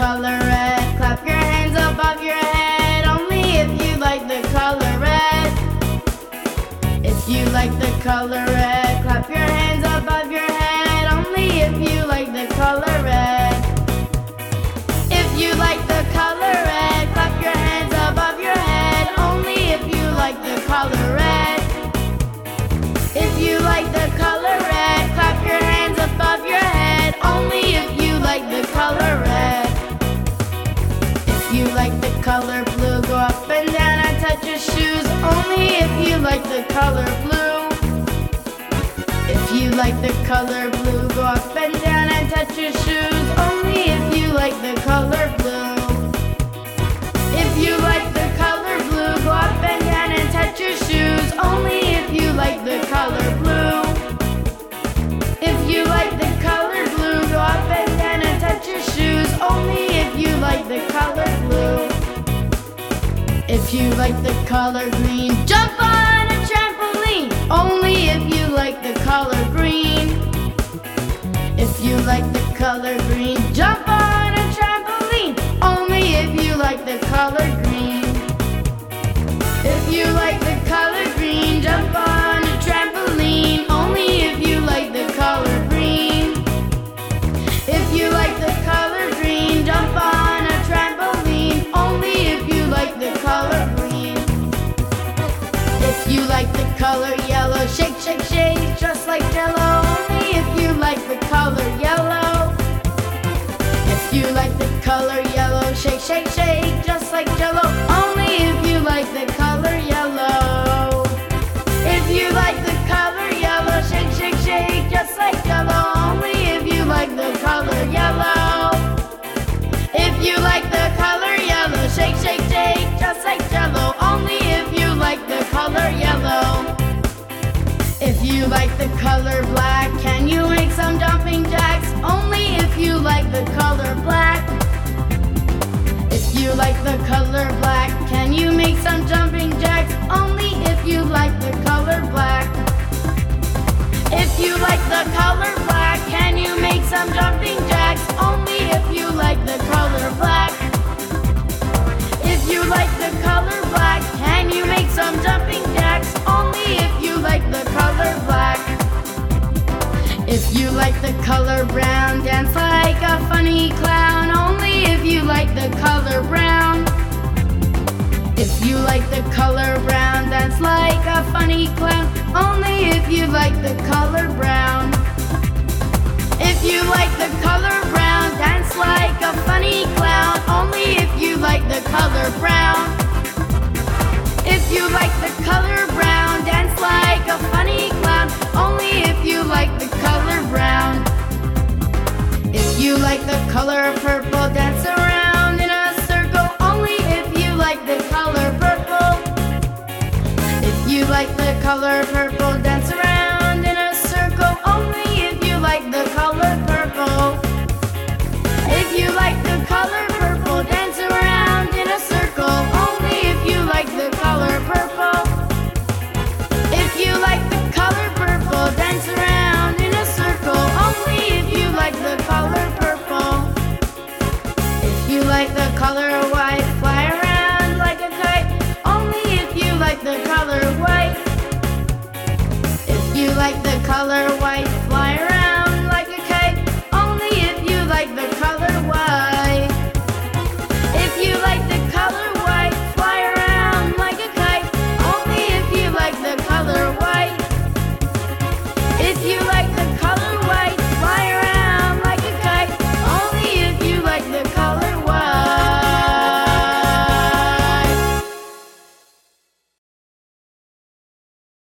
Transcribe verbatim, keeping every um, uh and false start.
color red. Clap your hands above your head, only if you like the color red. If you like the color red, clap your hands above your head, only if you like the color red. If you like the color red, clap your hands above your head, only if you like the color red. If you like the color red, clap your hands above your head, only if you like the color red. If you like the color blue, go up and down and touch your shoes, only if you like the color blue. If you like the color blue, go up and down and touch your shoes, only if you like the color blue. If you like the color blue, go up and down and touch your shoes, only if you like the color blue. If you like the color blue, go up and down and touch your shoes, only if you like the color blue. If you like the color green, jump on a trampoline, only if you like the color green. If you like the color green, jump on a trampoline, only if you like the color green. If you like the color green, jump on a trampoline, only if you like the color green. If you like the color green, jump on a trampoline, only if you like the color green. If you like the color yellow, shake, shake, shake, just like Jello, only if you like the color yellow. If you like the color yellow, shake, shake, shake, just like Jello, only if you like the color yellow. If you like the color yellow, shake, shake, shake, just like Jello, only if you like the color yellow. If you like the color yellow, shake, shake, shake, just like Jello, only if you like the color yellow. If you like the color black, can you make some jumping jacks? Only if you like the color black. If you like the color black, can you make some jumping jacks? Only if you like the color black. If you like the color black, can you make some jumping jacks? Only if you like the color black. If you like the color black, can you make some jumping jacks? Only if you like the color black. If you like the color brown, dance like a funny clown, only if you like the color brown. If you like the color brown, dance like a funny clown, only if you like the color brown. If you like the color brown, dance like a funny clown, only if you like the color brown. If you like the color brown, dance like a funny clown, only if you like the color brown. If you like the color purple, dance around in a circle, only if you like the color purple. If you like the color purple, dance around in a circle, only if you like the color purple. If you like the color purple, dance around in a circle, only if you like the color purple. If you like the color purple, dance around in a circle, only if you like the color purple. If you like the color white, fly around like a kite, only if you like the color white. If you like the color white, fly around like a kite, only if you like the